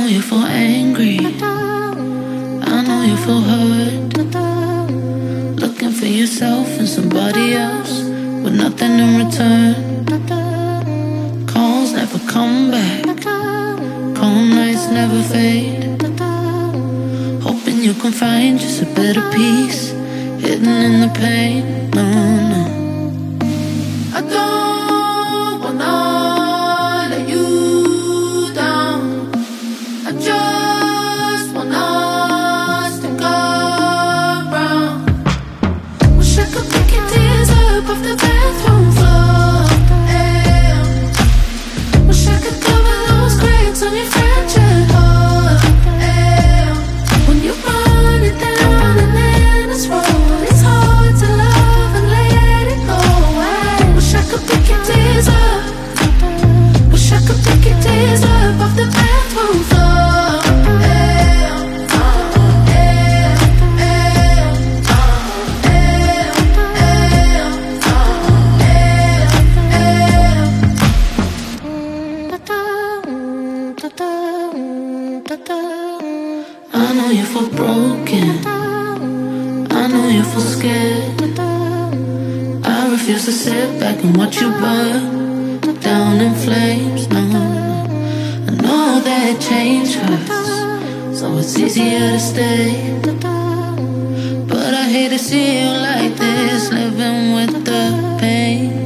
you feel angry, I know you feel hurt, looking for yourself in somebody else with nothing in return. Calls never come back, calm nights never fade, hoping you can find just a better peace hidden in the pain. No, no, I don't wanna let you down, I just wanna stick around. Wish I could pick your tears up off the bathroom floor, yeah. Wish I could cover those cracks on your fragile heart, yeah. When you run it down and then it's wrong, it's hard to love and let it go. I wish I could pick your tears up, wish I could pick your tears up off the bathroom floor, yeah. I know you feel broken, I know you feel scared, I refuse to sit back and watch you burn down in flames. No, I know that change hurts, so it's easier to stay, but I hate to see you like this, living with the pain.